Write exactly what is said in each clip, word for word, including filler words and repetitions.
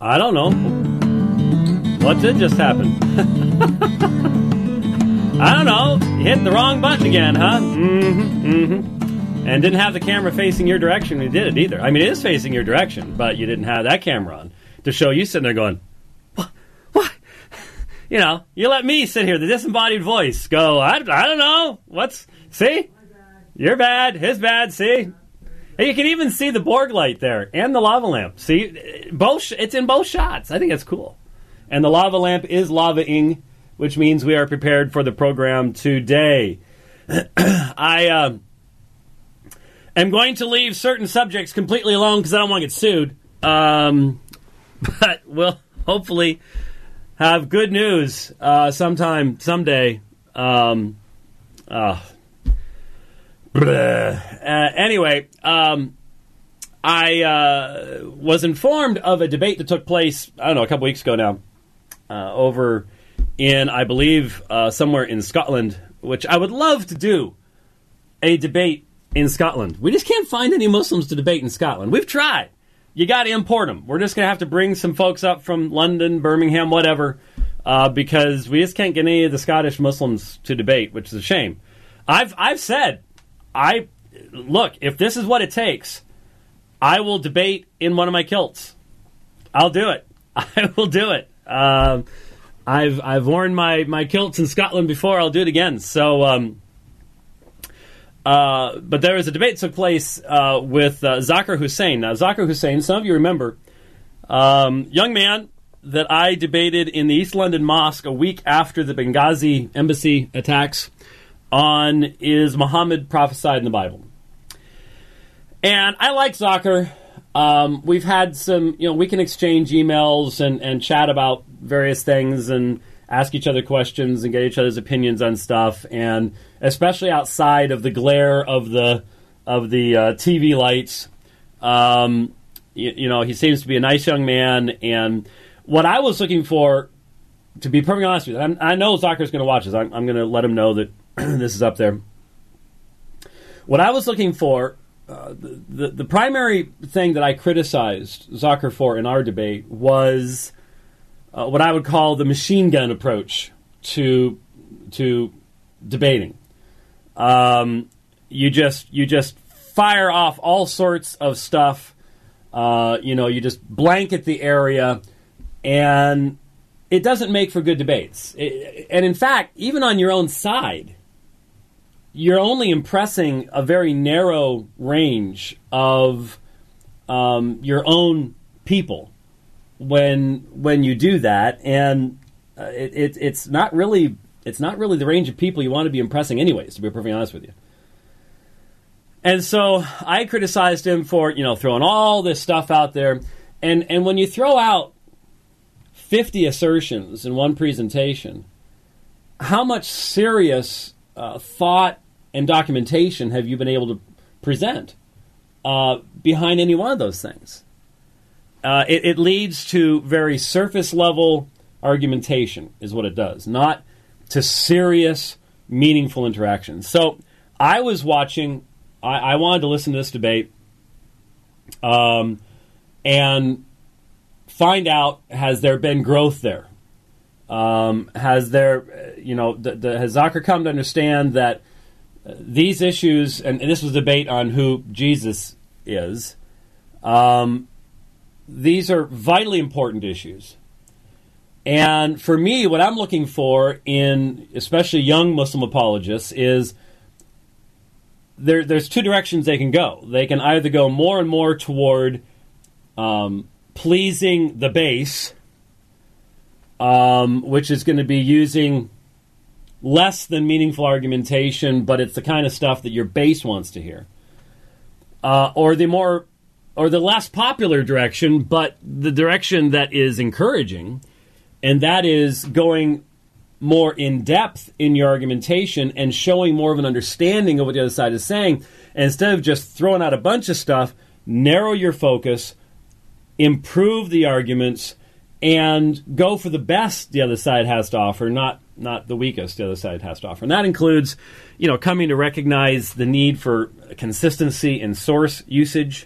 I don't know. What did just happen? I don't know. You hit the wrong button again, huh? Mm-hmm, mm-hmm. And didn't have the camera facing your direction when you did it either. I mean, it is facing your direction, but you didn't have that camera on to show you sitting there going, what? What? You know, you let me sit here, the disembodied voice, go, I, I don't know. What's, see? You're bad. His bad, see? And you can even see the Borg light there and the lava lamp. See? Both. It's in both shots. I think that's cool. And the lava lamp is lava-ing, which means we are prepared for the program today. I uh, am going to leave certain subjects completely alone because I don't want to get sued. Um, but we'll hopefully have good news uh, sometime, someday. Um, uh, uh, anyway, um, I uh, was informed of a debate that took place, I don't know, a couple weeks ago now, uh, over in, I believe, uh, somewhere in Scotland, which I would love to do a debate in Scotland. We just can't find any Muslims to debate in Scotland. We've tried. You got to import them. We're just going to have to bring some folks up from London, Birmingham, whatever, uh, because we just can't get any of the Scottish Muslims to debate, which is a shame. I've I've said, I look, if this is what it takes, I will debate in one of my kilts. I'll do it. I will do it. Um, I've I've worn my, my kilts in Scotland before. I'll do it again. So, um, uh, but there was a debate that took place uh, with uh, Zakir Hussain. Now, Zakir Hussain, some of you remember, um, young man that I debated in the East London Mosque a week after the Benghazi embassy attacks on is Muhammad prophesied in the Bible. And I like Zakir. Um, we've had some, you know, we can exchange emails and, and chat about various things and ask each other questions and get each other's opinions on stuff. And especially outside of the glare of the of the uh, T V lights, um, you, you know, he seems to be a nice young man. And what I was looking for, to be perfectly honest with you, I'm, I know Zakir's going to watch this. I'm, I'm going to let him know that this is up there. What I was looking for. Uh, the, the the primary thing that I criticized Zakir for in our debate was uh, what I would call the machine gun approach to to debating. Um, you just you just fire off all sorts of stuff. Uh, you know, you just blanket the area, and it doesn't make for good debates. It, and in fact, even on your own side, you're only impressing a very narrow range of um, your own people when when you do that, and uh, it, it, it's not really it's not really the range of people you want to be impressing, anyways. To be perfectly honest with you. And so I criticized him for you know throwing all this stuff out there, and and when you throw out fifty assertions in one presentation, how much serious uh, thought and documentation have you been able to present uh, behind any one of those things? Uh, it, it leads to very surface level argumentation is what it does, not to serious, meaningful interactions. So I was watching, I, I wanted to listen to this debate um, and find out, has there been growth there? Um, has there, you know, the, the, has Zakir come to understand that these issues, and this was a debate on who Jesus is, um, these are vitally important issues. And for me, what I'm looking for in especially young Muslim apologists is there, there's two directions they can go. They can either go more and more toward um, pleasing the base, um, which is going to be using less than meaningful argumentation, but it's the kind of stuff that your base wants to hear. Uh, or the more, or the less popular direction, but the direction that is encouraging, and that is going more in depth in your argumentation and showing more of an understanding of what the other side is saying. And instead of just throwing out a bunch of stuff, narrow your focus, improve the arguments, and go for the best the other side has to offer, not not the weakest the other side has to offer. And that includes, you know, coming to recognize the need for consistency in source usage,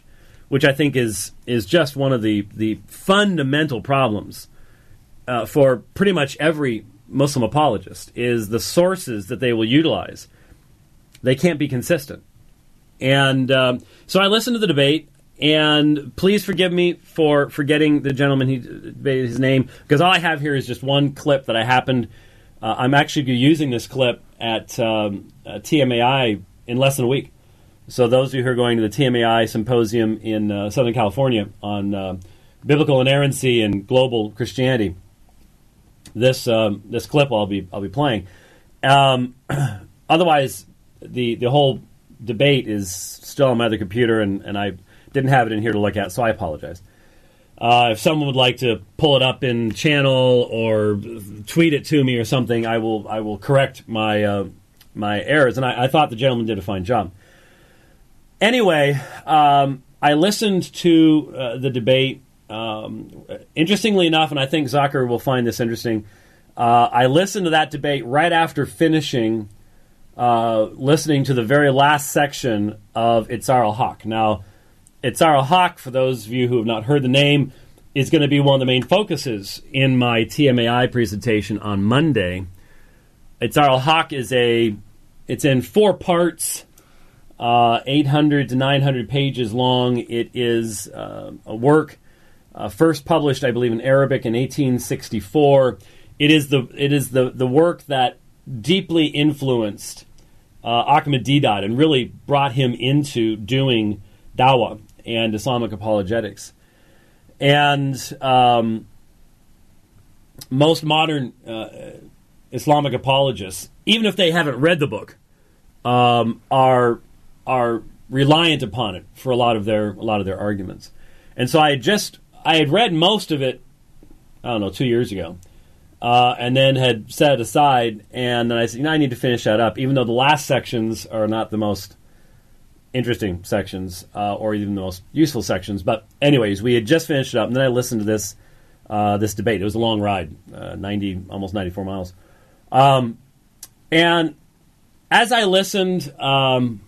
which I think is is just one of the, the fundamental problems uh, for pretty much every Muslim apologist, is the sources that they will utilize. They can't be consistent. And um, so I listened to the debate, and please forgive me for forgetting the gentleman, he his name, because all I have here is just one clip that I happened. Uh, I'm actually using this clip at um, uh, T M A I in less than a week. So those of you who are going to the T M A I symposium in uh, Southern California on uh, biblical inerrancy and global Christianity, this um, this clip I'll be I'll be playing. Um, otherwise, the the whole debate is still on my other computer, and, and I didn't have it in here to look at, so I apologize. Uh, if someone would like to pull it up in channel or tweet it to me or something, I will I will correct my uh, my errors. And I, I thought the gentleman did a fine job. Anyway, um, I listened to uh, the debate. Um, interestingly enough, and I think Zakir will find this interesting, uh, I listened to that debate right after finishing uh, listening to the very last section of Itzar al-Haq. Now, Itzar al-Haq, for those of you who have not heard the name, is going to be one of the main focuses in my T M A I presentation on Monday. Itzar al-Haq is a, it's in four parts, uh, eight hundred to nine hundred pages long. It is uh, a work uh, first published, I believe, in Arabic in eighteen sixty-four. It is the it is the, the work that deeply influenced uh, Ahmadiyya and really brought him into doing dawah and Islamic apologetics. And um, most modern uh, Islamic apologists, even if they haven't read the book, um, are are reliant upon it for a lot of their a lot of their arguments. And so I had just I had read most of it, I don't know, two years ago, uh, and then had set it aside. And then I said, you know, I need to finish that up, even though the last sections are not the most interesting sections uh, or even the most useful sections. But anyways, we had just finished it up, and then I listened to this uh, this debate. It was a long ride, uh, ninety, almost ninety-four miles. Um, and as I listened, um,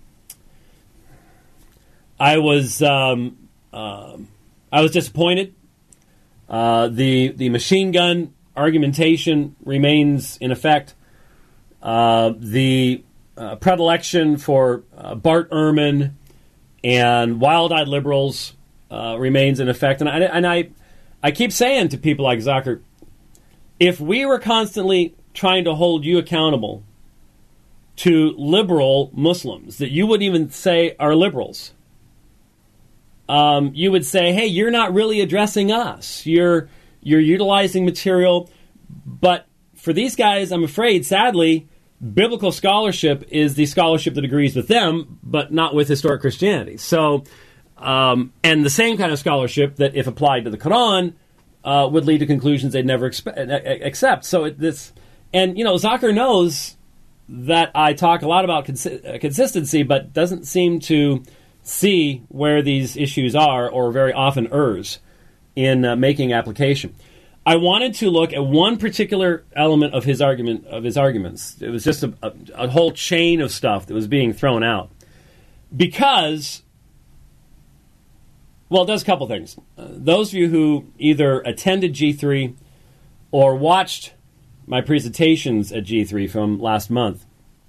I was um, uh, I was disappointed. Uh, the the machine gun argumentation remains in effect. Uh, the Uh, predilection for uh, Bart Ehrman and wild-eyed liberals uh, remains in effect. And I, and I I keep saying to people like Zakir, if we were constantly trying to hold you accountable to liberal Muslims that you wouldn't even say are liberals, um, you would say, hey, you're not really addressing us. You're, you're utilizing material. But for these guys, I'm afraid, sadly, biblical scholarship is the scholarship that agrees with them, but not with historic Christianity. So, um, and the same kind of scholarship that, if applied to the Quran, uh, would lead to conclusions they'd never expe- accept. So it, this, and you know, Zakir knows that I talk a lot about consi- uh, consistency, but doesn't seem to see where these issues are, or very often errs in uh, making application. I wanted to look at one particular element of his argument, of his arguments. It was just a, a, a whole chain of stuff that was being thrown out. Because, well, it does a couple things. Uh, those of you who either attended G three or watched my presentations at G three from last month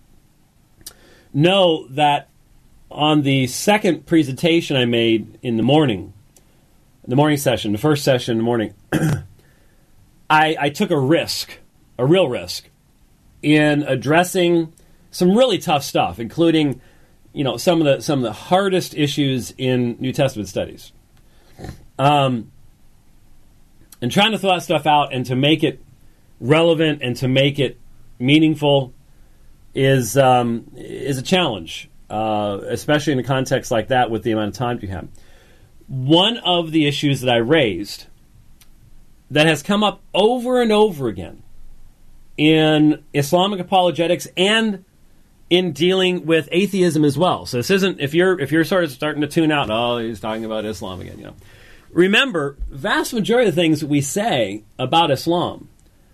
know that on the second presentation I made in the morning, the morning session, the first session in the morning, I, I took a risk, a real risk, in addressing some really tough stuff, including, you know, some of the some of the hardest issues in New Testament studies, um, and trying to throw that stuff out and to make it relevant and to make it meaningful is um, is a challenge, uh, especially in a context like that with the amount of time you have. One of the issues that I raised that has come up over and over again in Islamic apologetics and in dealing with atheism as well. So this isn't, if you're if you're sort of starting to tune out, oh, he's talking about Islam again, you know. Remember, vast majority of the things we say about Islam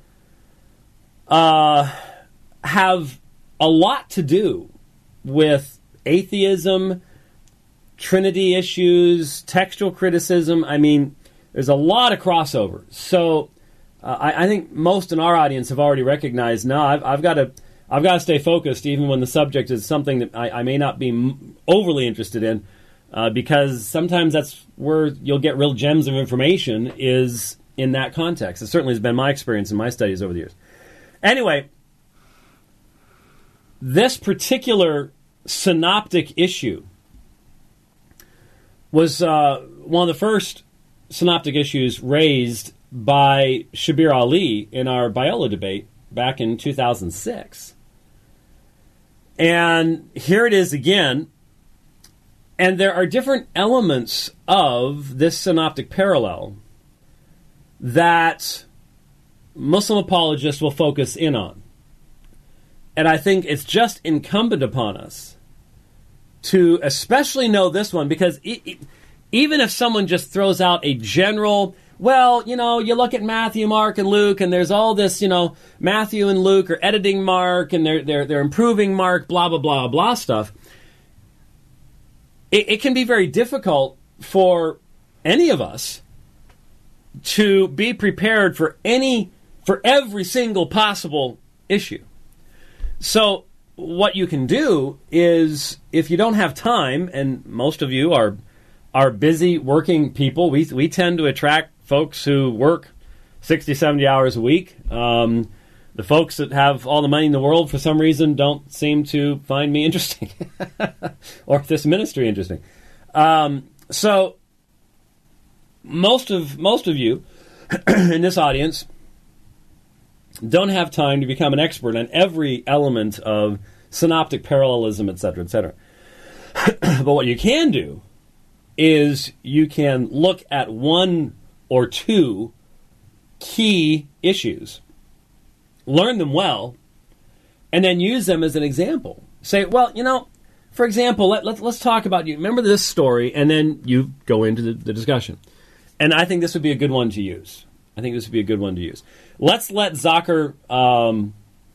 uh, have a lot to do with atheism Trinity issues, textual criticism. I mean, there's a lot of crossover. So uh, I, I think most in our audience have already recognized, no, I've, I've got to I've got to stay focused even when the subject is something that I, I may not be m- overly interested in, uh, because sometimes that's where you'll get real gems of information is in that context. It certainly has been my experience in my studies over the years. Anyway, this particular synoptic issue was uh, one of the first synoptic issues raised by Shabir Ali in our Biola debate back in two thousand six. And here it is again. And there are different elements of this synoptic parallel that Muslim apologists will focus in on. And I think it's just incumbent upon us to especially know this one, because it, it, even if someone just throws out a general, well, you know, you look at Matthew, Mark, and Luke, and there's all this, you know, Matthew and Luke are editing Mark, and they're they're they're improving Mark, blah blah blah blah stuff. It, it can be very difficult for any of us to be prepared for any for every single possible issue. So what you can do is, if you don't have time, and most of you are are busy working people, we we tend to attract folks who work sixty, seventy hours a week. Um, the folks that have all the money in the world, for some reason, don't seem to find me interesting or this ministry interesting. Um, so most of most of you in this audience don't have time to become an expert on every element of synoptic parallelism, et cetera, et cetera. But what you can do is you can look at one or two key issues, learn them well, and then use them as an example. Say, well, you know, for example, let, let, let's talk about, you remember this story, and then you go into the, the discussion. And I think this would be a good one to use. I think this would be a good one to use. Let's let Zakir um,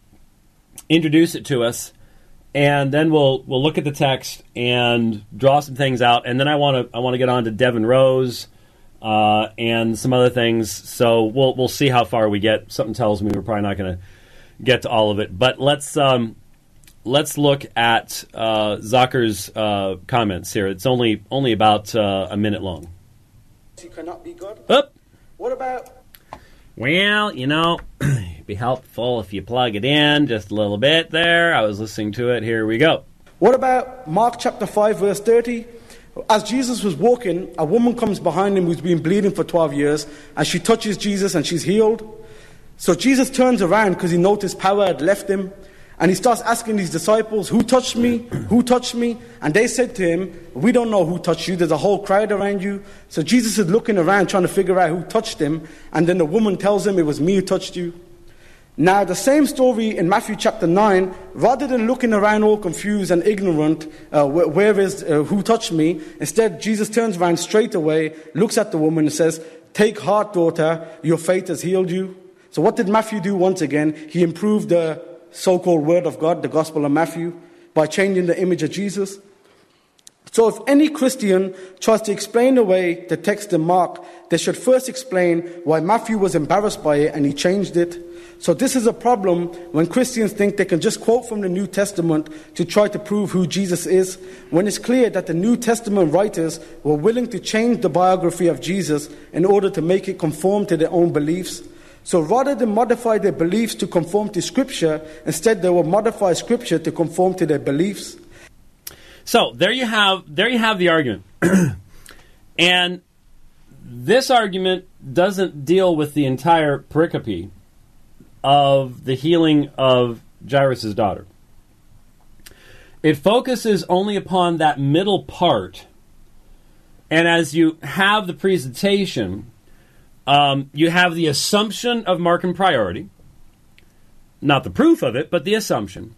introduce it to us, and then we'll we'll look at the text and draw some things out. And then I want to I want to get on to Devin Rose uh, and some other things. So we'll we'll see how far we get. Something tells me we're probably not going to get to all of it. But let's um, let's look at uh, Zakir's uh, comments here. It's only only about uh, a minute long. He cannot be God. Up. What about? Well, you know, it'd be helpful if you plug it in just a little bit there. I was listening to it. Here we go. What about Mark chapter five, verse thirty? As Jesus was walking, a woman comes behind him who's been bleeding for twelve years, and she touches Jesus and she's healed. So Jesus turns around because he noticed power had left him, and he starts asking his disciples, who touched me? Who touched me? And they said to him, we don't know who touched you. There's a whole crowd around you. So Jesus is looking around trying to figure out who touched him. And then the woman tells him, it was me who touched you. Now, the same story in Matthew chapter nine, rather than looking around all confused and ignorant, uh, where, where is, uh, who touched me? Instead, Jesus turns around straight away, looks at the woman and says, take heart, daughter, your faith has healed you. So what did Matthew do once again? He improved the so-called word of God, the Gospel of Matthew, by changing the image of Jesus. So if any Christian tries to explain away the text in Mark, they should first explain why Matthew was embarrassed by it and he changed it. So this is a problem when Christians think they can just quote from the New Testament to try to prove who Jesus is, when it's clear that the New Testament writers were willing to change the biography of Jesus in order to make it conform to their own beliefs. So rather than modify their beliefs to conform to Scripture, instead they will modify Scripture to conform to their beliefs. So there you have there you have the argument. And this argument doesn't deal with the entire pericope of the healing of Jairus' daughter. It focuses only upon that middle part. And as you have the presentation, Um, you have the assumption of Markan priority, not the proof of it, but the assumption.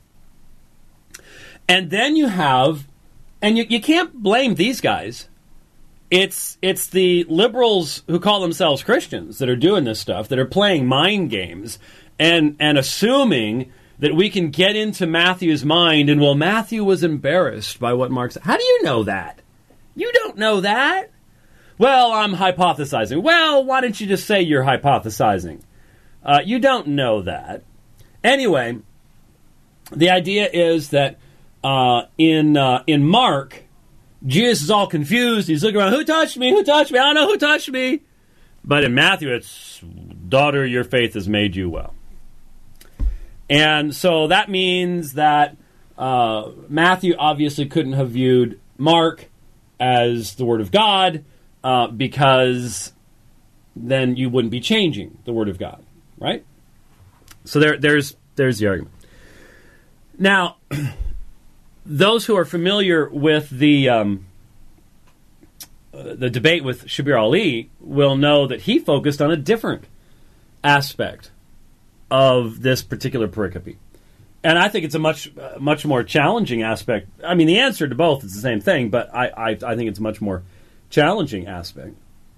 And then you have, and you, you can't blame these guys. It's it's the liberals who call themselves Christians that are doing this stuff, that are playing mind games and and assuming that we can get into Matthew's mind and, well, Matthew was embarrassed by what Mark said. How do you know that? You don't know that. Well, I'm hypothesizing. Well, why don't you just say you're hypothesizing? Uh, you don't know that. Anyway, the idea is that uh, in uh, in Mark, Jesus is all confused. He's looking around, who touched me? Who touched me? I don't know who touched me. But in Matthew, it's, daughter, your faith has made you well. And so that means that uh, Matthew obviously couldn't have viewed Mark as the Word of God, uh, because then you wouldn't be changing the Word of God, right? So there, there's there's the argument. Now, those who are familiar with the um, uh, the debate with Shabir Ali will know that he focused on a different aspect of this particular pericope. And I think it's a much uh, much more challenging aspect. I mean, the answer to both is the same thing, but I, I, I think it's a much more challenging aspect.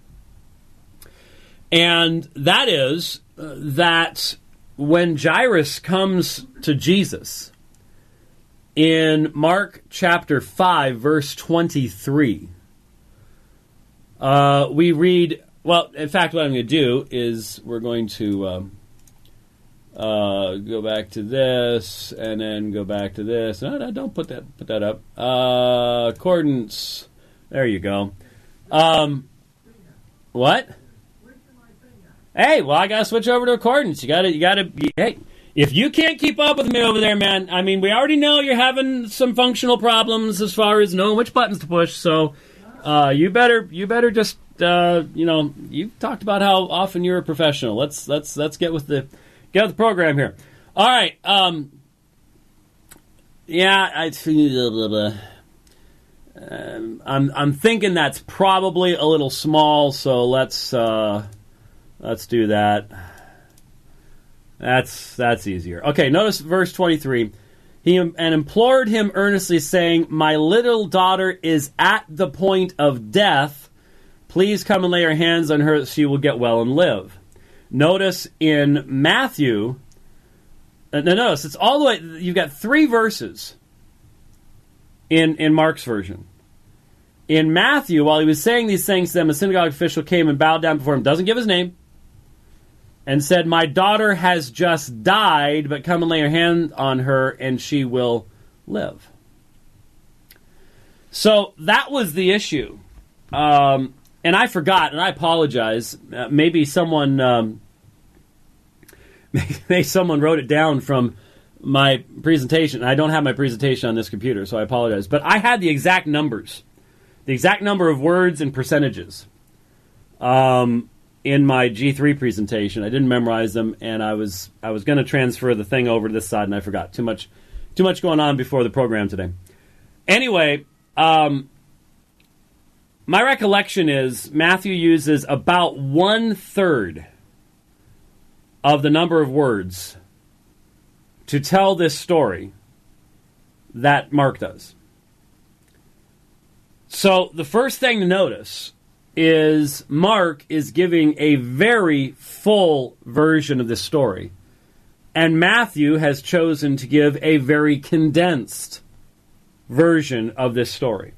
And that is uh, that when Jairus comes to Jesus in Mark chapter five, verse twenty-three, uh, we read, well, in fact, what I'm going to do is we're going to um, uh, go back to this and then go back to this. No, no, don't put that put that up. Uh, accordance. There you go. Um, what? Hey, well, I got to switch over to accordance. You got to, you got to, hey, if you can't keep up with me over there, man, I mean, we already know you're having some functional problems as far as knowing which buttons to push, so uh, you better, you better just, uh, you know, you've talked about how often you're a professional. Let's, let's, let's get with the, get with the program here. All right. Um, yeah, I, um, I'm, I'm thinking that's probably a little small, so let's, uh, Let's do that. That's that's easier. Okay, notice verse twenty-three. He and implored him earnestly, saying, "My little daughter is at the point of death. Please come and lay your hands on her, that she will get well and live." Notice in Matthew, uh, no, notice it's all the way. You've got three verses in in Mark's version. In Matthew, while he was saying these things to them, a synagogue official came and bowed down before him. Doesn't give his name. And said, "My daughter has just died, but come and lay your hand on her, and she will live." So that was the issue. Um, and I forgot, and I apologize. Uh, maybe someone, um, maybe someone wrote it down from my presentation. I don't have my presentation on this computer, so I apologize. But I had the exact numbers, the exact number of words and percentages. Um... in my G three presentation. I didn't memorize them, and I was I was going to transfer the thing over to this side, and I forgot. Too much too much going on before the program today. Anyway, um, my recollection is Matthew uses about one-third of the number of words to tell this story that Mark does. So the first thing to notice is Mark is giving a very full version of this story, and Matthew has chosen to give a very condensed version of this story.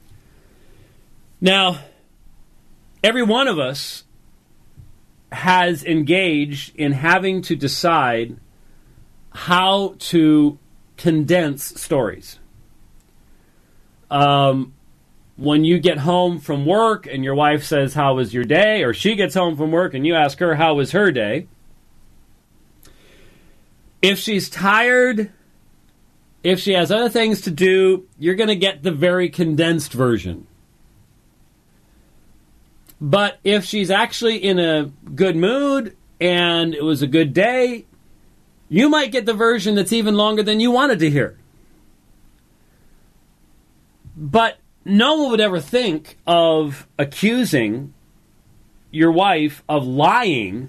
Now, every one of us has engaged in having to decide how to condense stories. Um... When you get home from work and your wife says, "How was your day?" or she gets home from work and you ask her, "How was her day?" If she's tired, if she has other things to do, you're going to get the very condensed version. But if she's actually in a good mood and it was a good day, you might get the version that's even longer than you wanted to hear. But no one would ever think of accusing your wife of lying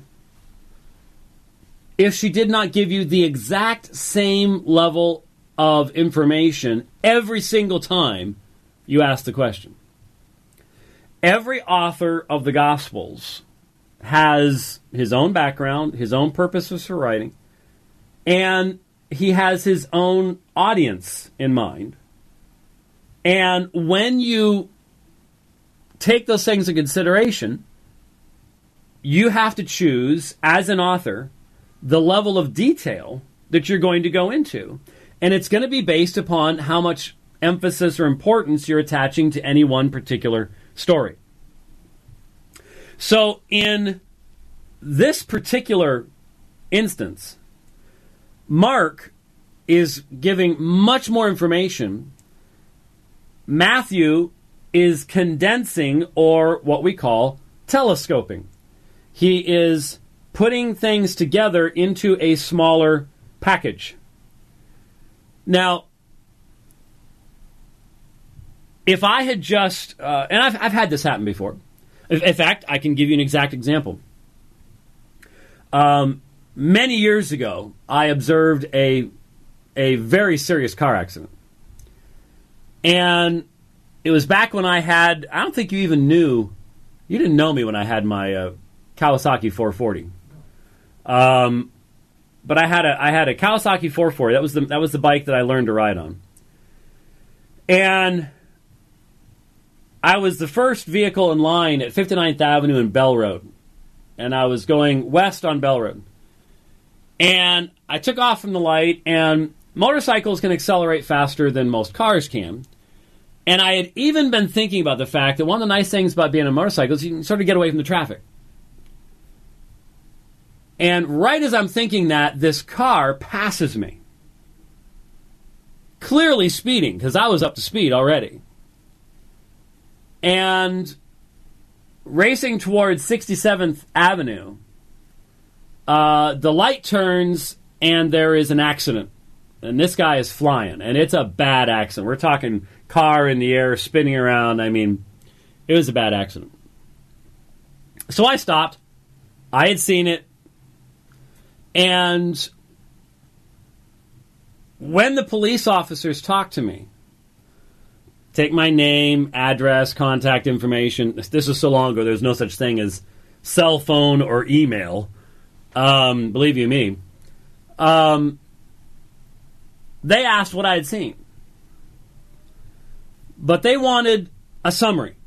if she did not give you the exact same level of information every single time you ask the question. Every author of the Gospels has his own background, his own purposes for writing, and he has his own audience in mind. And when you take those things into consideration, you have to choose, as an author, the level of detail that you're going to go into. And it's going to be based upon how much emphasis or importance you're attaching to any one particular story. So in this particular instance, Mark is giving much more information. Matthew is condensing, or what we call telescoping. He is putting things together into a smaller package. Now, if I had just, uh, and I've, I've had this happen before. In, in fact, I can give you an exact example. Um, many years ago, I observed a a very serious car accident. And it was back when I had, I don't think you even knew, you didn't know me when I had my uh, Kawasaki four forty. Um, but I had a I had a Kawasaki four forty. That was the that was the bike that I learned to ride on. And I was the first vehicle in line at fifty-ninth Avenue and Bell Road. And I was going west on Bell Road. And I took off from the light, and motorcycles can accelerate faster than most cars can. And I had even been thinking about the fact that one of the nice things about being on a motorcycle is you can sort of get away from the traffic. And right as I'm thinking that, this car passes me. Clearly speeding, because I was up to speed already. And racing towards sixty-seventh Avenue, uh, the light turns and there is an accident. And this guy is flying, and it's a bad accident. We're talking car in the air, spinning around. I mean, it was a bad accident. So I stopped. I had seen it. And when the police officers talked to me, take my name, address, contact information. This is so long ago, there's no such thing as cell phone or email. Um, believe you me. Um, they asked what I had seen. But they wanted a summary.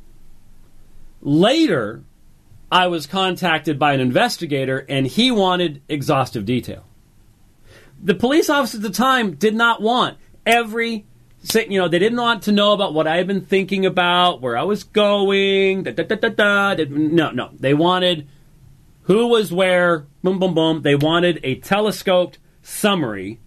Later, I was contacted by an investigator, and he wanted exhaustive detail. The police officers at the time did not want every, you know, they didn't want to know about what I had been thinking about, where I was going, da, da, da, da, da. No, no. They wanted who was where, boom, boom, boom. They wanted a telescoped summary,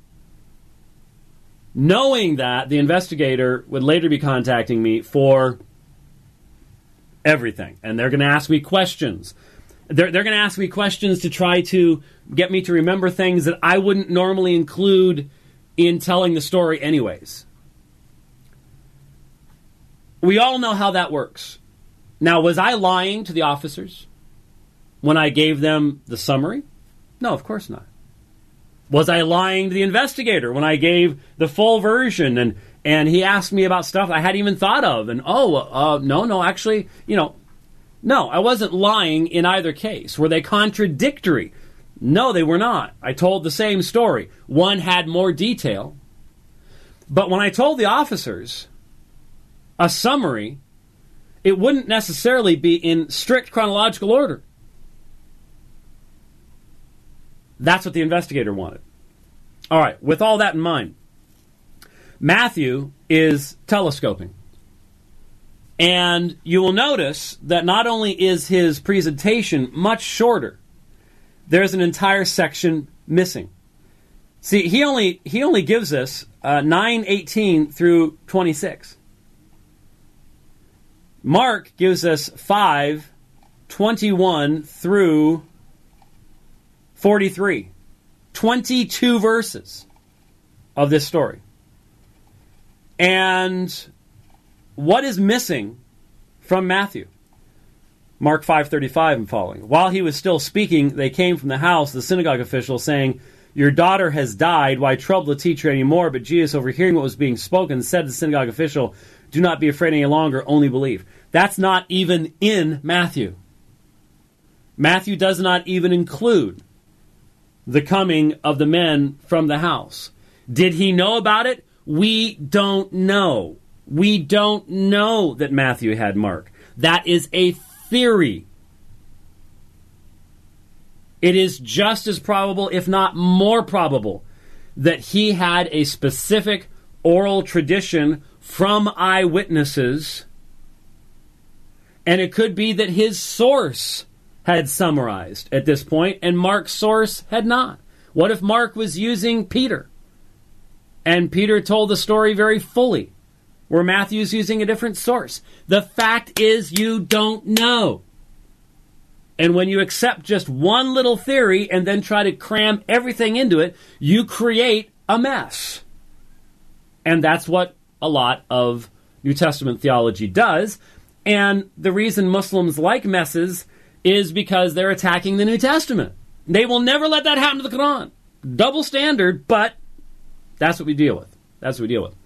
knowing that the investigator would later be contacting me for everything. And they're going to ask me questions. They're, they're going to ask me questions to try to get me to remember things that I wouldn't normally include in telling the story anyways. We all know how that works. Now, was I lying to the officers when I gave them the summary? No, of course not. Was I lying to the investigator when I gave the full version and, and he asked me about stuff I hadn't even thought of? And, oh, uh, no, no, actually, you know, no, I wasn't lying in either case. Were they contradictory? No, they were not. I told the same story. One had more detail. But when I told the officers a summary, it wouldn't necessarily be in strict chronological order. That's what the investigator wanted. All right, with all that in mind, Matthew is telescoping. And you will notice that not only is his presentation much shorter, there's an entire section missing. See, he only he only gives us uh, nine eighteen through twenty-six. Mark gives us five twenty-one through forty-three. twenty-two verses of this story. And what is missing from Matthew? Mark five thirty-five and following. While he was still speaking, they came from the house, the synagogue official, saying, "Your daughter has died. Why trouble the teacher anymore?" But Jesus, overhearing what was being spoken, said to the synagogue official, "Do not be afraid any longer, only believe." That's not even in Matthew. Matthew does not even include the coming of the men from the house. Did he know about it? We don't know. We don't know that Matthew had Mark. That is a theory. It is just as probable, if not more probable, that he had a specific oral tradition from eyewitnesses, and it could be that his source had summarized at this point, and Mark's source had not. What if Mark was using Peter, and Peter told the story very fully, where Matthew's using a different source? The fact is, you don't know. And when you accept just one little theory and then try to cram everything into it, you create a mess. And that's what a lot of New Testament theology does. And the reason Muslims like messes is because they're attacking the New Testament. They will never let that happen to the Quran. Double standard, but that's what we deal with. That's what we deal with.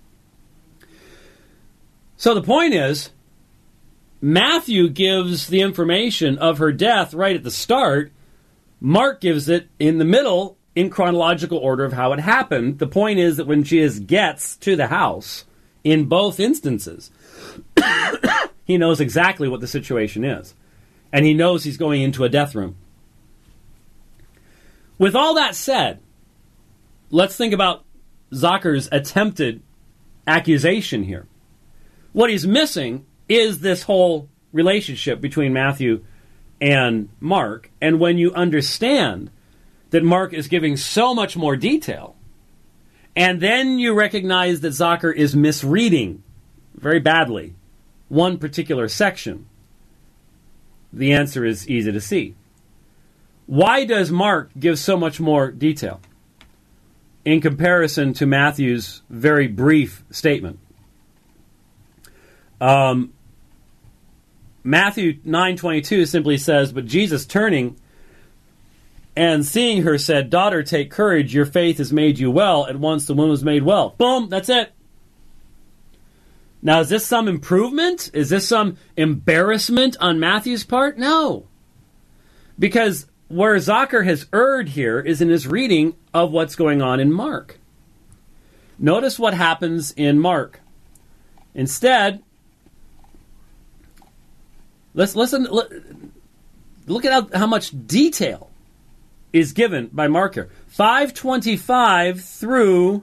So the point is, Matthew gives the information of her death right at the start. Mark gives it in the middle in chronological order of how it happened. The point is that when Jesus gets to the house, in both instances, he knows exactly what the situation is. And he knows he's going into a death room. With all that said, let's think about Zakher's attempted accusation here. What he's missing is this whole relationship between Matthew and Mark. And when you understand that Mark is giving so much more detail, and then you recognize that Zakher is misreading very badly one particular section, the answer is easy to see. Why does Mark give so much more detail in comparison to Matthew's very brief statement? Um, Matthew nine twenty-two simply says, "But Jesus turning and seeing her said, 'Daughter, take courage, your faith has made you well.' At once the woman was made well." Boom, that's it. Now, is this some improvement? Is this some embarrassment on Matthew's part? No. Because where Zakher has erred here is in his reading of what's going on in Mark. Notice what happens in Mark. Instead, let's listen. Look at how, how much detail is given by Mark here. five twenty-five through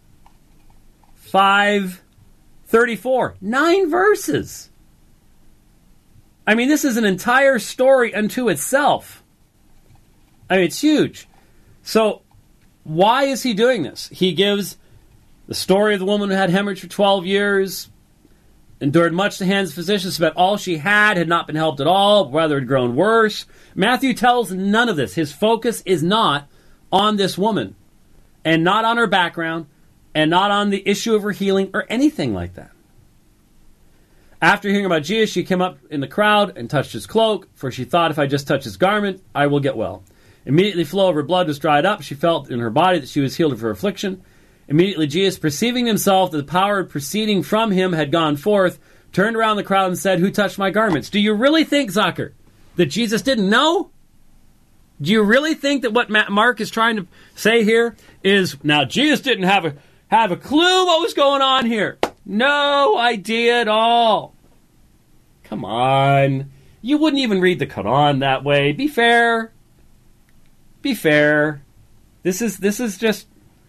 five thirty-four. Nine verses. I mean, this is an entire story unto itself. I mean, it's huge. So, why is he doing this? He gives the story of the woman who had hemorrhage for twelve years, endured much at the hands of physicians, spent all she had, had not been helped at all, rather had grown worse. Matthew tells none of this. His focus is not on this woman, and not on her background, and not on the issue of her healing, or anything like that. After hearing about Jesus, she came up in the crowd and touched his cloak, for she thought, if I just touch his garment, I will get well. Immediately the flow of her blood was dried up. She felt in her body that she was healed of her affliction. Immediately Jesus, perceiving himself that the power proceeding from him had gone forth, turned around the crowd and said, "Who touched my garments?" Do you really think, Zakher, that Jesus didn't know? Do you really think that what Mark is trying to say here is, now Jesus didn't have a have a clue what was going on here? No idea at all. Come on. You wouldn't even read the Quran that way. Be fair. Be fair. This is this is just...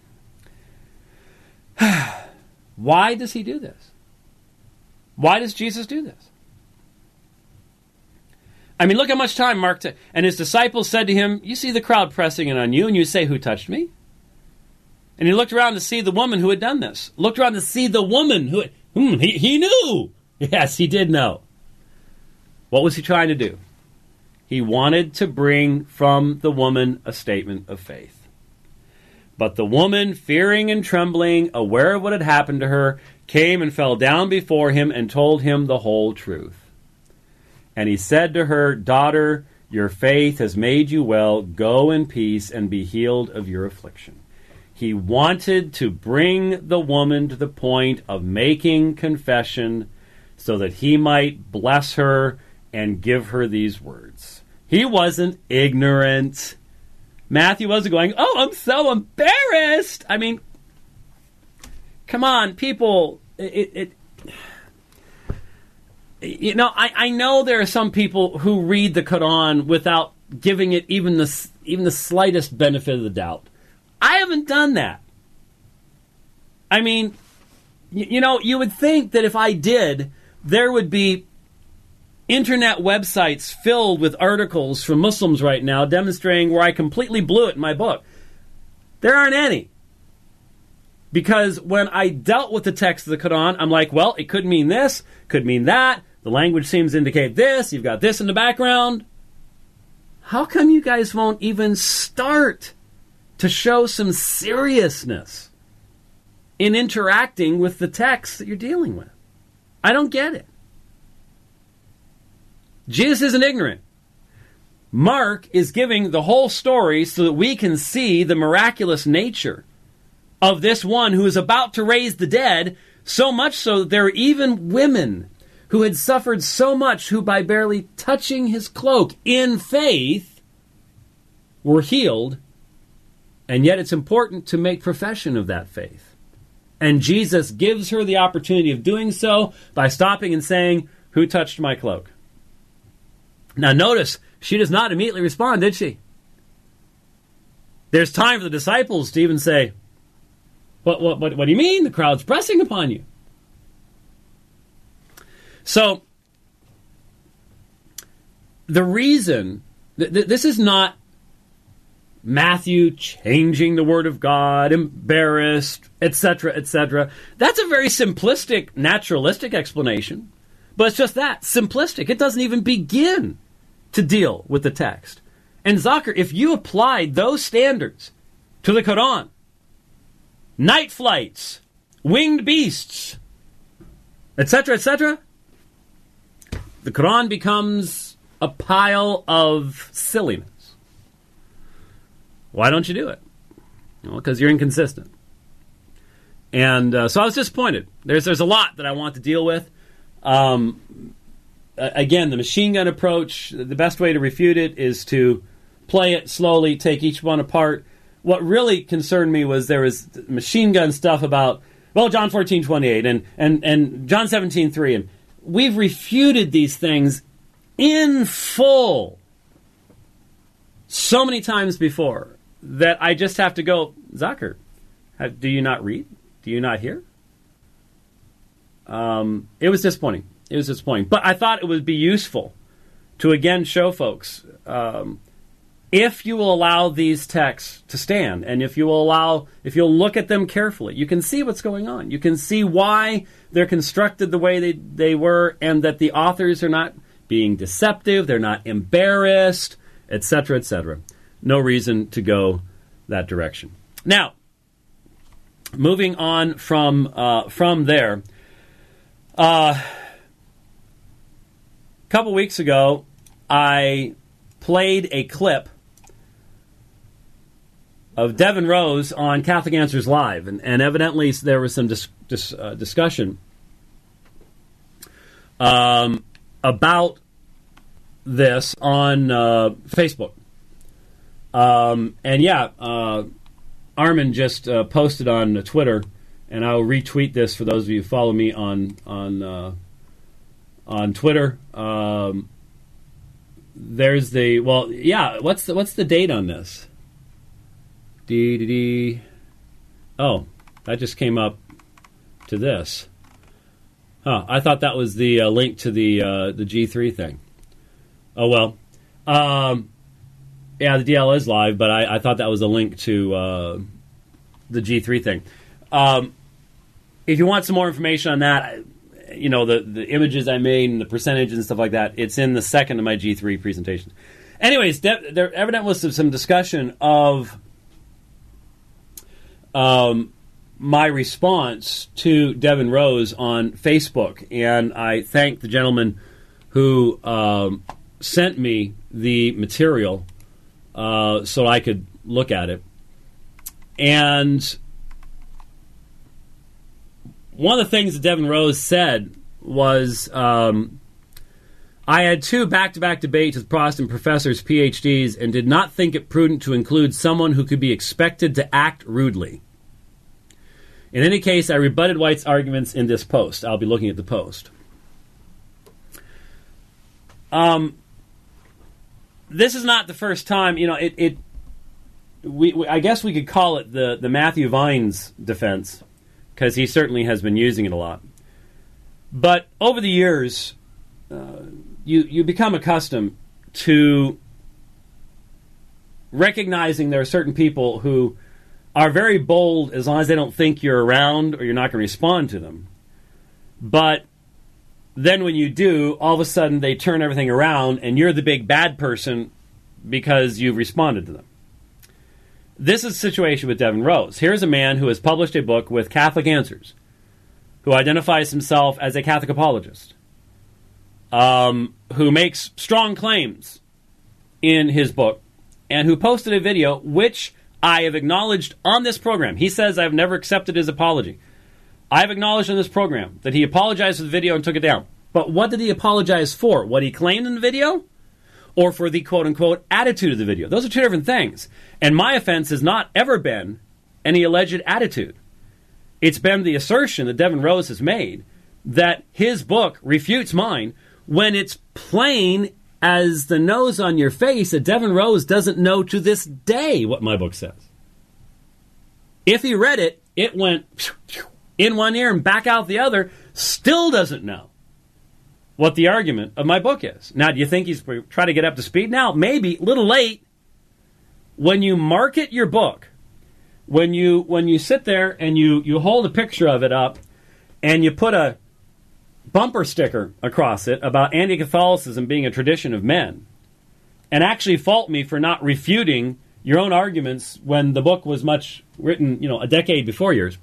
Why does he do this? Why does Jesus do this? I mean, look how much time Mark took. And his disciples said to him, "You see the crowd pressing in on you, and you say, 'Who touched me?'" And he looked around to see the woman who had done this. Looked around to see the woman who... Hmm, he, he knew. Yes, he did know. What was he trying to do? He wanted to bring from the woman a statement of faith. But the woman, fearing and trembling, aware of what had happened to her, came and fell down before him and told him the whole truth. And he said to her, "Daughter, your faith has made you well. Go in peace and be healed of your affliction." He wanted to bring the woman to the point of making confession so that he might bless her and give her these words. He wasn't ignorant. Matthew wasn't going, "Oh, I'm so embarrassed." I mean, come on, people. It, it, you know, I, I know there are some people who read the Quran without giving it even the even the slightest benefit of the doubt. I haven't done that. I mean, you, you know, you would think that if I did, there would be internet websites filled with articles from Muslims right now demonstrating where I completely blew it in my book. There aren't any. Because when I dealt with the text of the Quran, I'm like, well, it could mean this, could mean that. The language seems to indicate this. You've got this in the background. How come you guys won't even start to show some seriousness in interacting with the text that you're dealing with? I don't get it. Jesus isn't ignorant. Mark is giving the whole story so that we can see the miraculous nature of this one who is about to raise the dead, so much so that there are even women who had suffered so much who by barely touching his cloak in faith were healed, and yet it's important to make profession of that faith. And Jesus gives her the opportunity of doing so by stopping and saying, "Who touched my cloak?" Now notice, she does not immediately respond, did she? There's time for the disciples to even say, What, what, what, what do you mean? The crowd's pressing upon you. So, the reason, th- th- this is not Matthew changing the Word of God, embarrassed, et cetera, et cetera. That's a very simplistic, naturalistic explanation. But it's just that, simplistic. It doesn't even begin to deal with the text. And Zakir, if you applied those standards to the Quran, night flights, winged beasts, et cetera, et cetera, the Quran becomes a pile of silliness. Why don't you do it? Well, because you're inconsistent. And uh, so I was disappointed. There's there's a lot that I want to deal with. Um, again, the machine gun approach, the best way to refute it is to play it slowly, take each one apart. What really concerned me was there was machine gun stuff about, well, John fourteen twenty-eight and, and, and John seventeen three. And we've refuted these things in full so many times before that I just have to go, Zakir, do you not read? Do you not hear? Um, it was disappointing. It was disappointing. But I thought it would be useful to again show folks, um, if you will allow these texts to stand, and if you will allow, if you'll look at them carefully, you can see what's going on. You can see why they're constructed the way they, they were, and that the authors are not being deceptive, they're not embarrassed, et cetera, et cetera. No reason to go that direction. Now, moving on from uh, from there, a uh, couple weeks ago, I played a clip of Devin Rose on Catholic Answers Live, and, and evidently there was some dis, dis, uh, discussion um, about this on uh, Facebook. Um, and yeah, uh, Armin just uh, posted on Twitter, and I'll retweet this for those of you who follow me on on uh, on Twitter. Um, there's the well, yeah. What's the what's the date on this? D D D. Oh, that just came up to this. Huh, I thought that was the uh, link to the uh, the G three thing. Oh well. Um, yeah, the D L is live, but I, I thought that was a link to uh, the G three thing. Um, if you want some more information on that, you know, the, the images I made and the percentage and stuff like that, it's in the second of my G three presentation. Anyways, de- there evidently was some discussion of um, my response to Devin Rose on Facebook, and I thank the gentleman who um, sent me the material uh, so I could look at it. And one of the things that Devin Rose said was, um, I had two back-to-back debates with Protestant professors, P H Ds, and did not think it prudent to include someone who could be expected to act rudely. In any case, I rebutted White's arguments in this post. I'll be looking at the post. Um, this is not the first time, you know, it, it we, we I guess we could call it the, the Matthew Vines defense, because he certainly has been using it a lot. But over the years, uh, you, you become accustomed to recognizing there are certain people who are very bold as long as they don't think you're around or you're not going to respond to them. But then when you do, all of a sudden they turn everything around and you're the big bad person because you've responded to them. This is the situation with Devin Rose. Here's a man who has published a book with Catholic Answers, who identifies himself as a Catholic apologist, um, who makes strong claims in his book, and who posted a video which I have acknowledged on this program. He says I've never accepted his apology. I've acknowledged on this program that he apologized for the video and took it down. But what did he apologize for? What he claimed in the video? Or for the quote-unquote attitude of the video? Those are two different things. And my offense has not ever been any alleged attitude. It's been the assertion that Devin Rose has made that his book refutes mine when it's plain as the nose on your face that Devin Rose doesn't know to this day what my book says. If he read it, it went in one ear and back out the other, still doesn't know what the argument of my book is. Now, do you think he's trying to get up to speed now? Maybe, a little late. When you market your book, when you when you sit there and you, you hold a picture of it up and you put a bumper sticker across it about anti-Catholicism being a tradition of men, and actually fault me for not refuting your own arguments when the book was much written, you know, a decade before yours.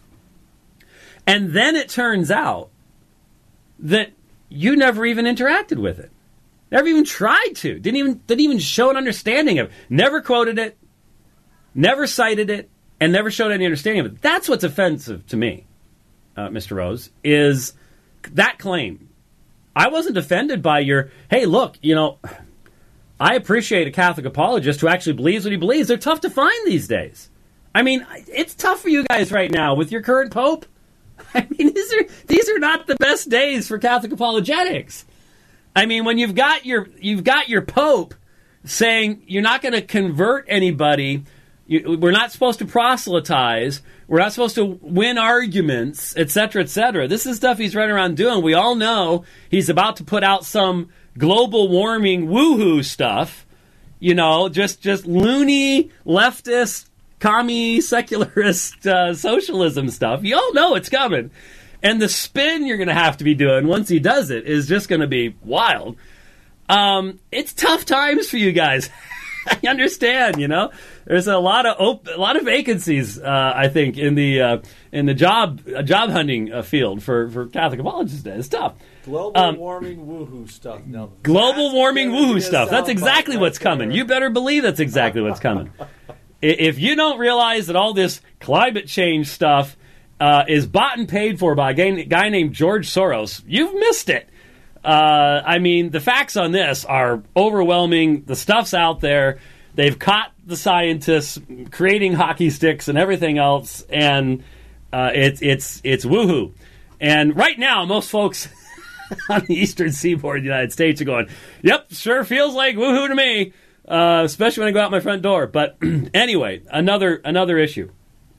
And then it turns out that you never even interacted with it. Never even tried to. Didn't even didn't even show an understanding of it. Never quoted it, never cited it, and never showed any understanding of it. That's what's offensive to me, uh, Mister Rose, is that claim. I wasn't offended by your, hey, look, you know, I appreciate a Catholic apologist who actually believes what he believes. They're tough to find these days. I mean, it's tough for you guys right now with your current pope. I mean, these are these are not the best days for Catholic apologetics. I mean, when you've got your you've got your pope saying you're not going to convert anybody, you, we're not supposed to proselytize, we're not supposed to win arguments, et cetera, et cetera. This is stuff he's running around doing. We all know he's about to put out some global warming woohoo stuff, you know, just just loony leftist, commie, secularist uh, socialism stuff. You all know it's coming. And the spin you're going to have to be doing once he does it is just going to be wild. Um, it's tough times for you guys. I understand, you know. There's a lot of op- a lot of vacancies, uh, I think, in the uh, in the job uh, job hunting uh, field for, for Catholic apologists today. It's tough. Global um, warming woohoo stuff. No, global warming woohoo stuff. That's exactly what's coming. You better believe that's exactly what's coming. If you don't realize that all this climate change stuff uh, is bought and paid for by a guy, guy named George Soros, you've missed it. Uh, I mean, the facts on this are overwhelming. The stuff's out there. They've caught the scientists creating hockey sticks and everything else, and uh, it's it's it's woohoo. And right now, most folks on the eastern seaboard of the United States are going, "Yep, sure feels like woohoo to me." Uh, especially when I go out my front door. But anyway, another another issue.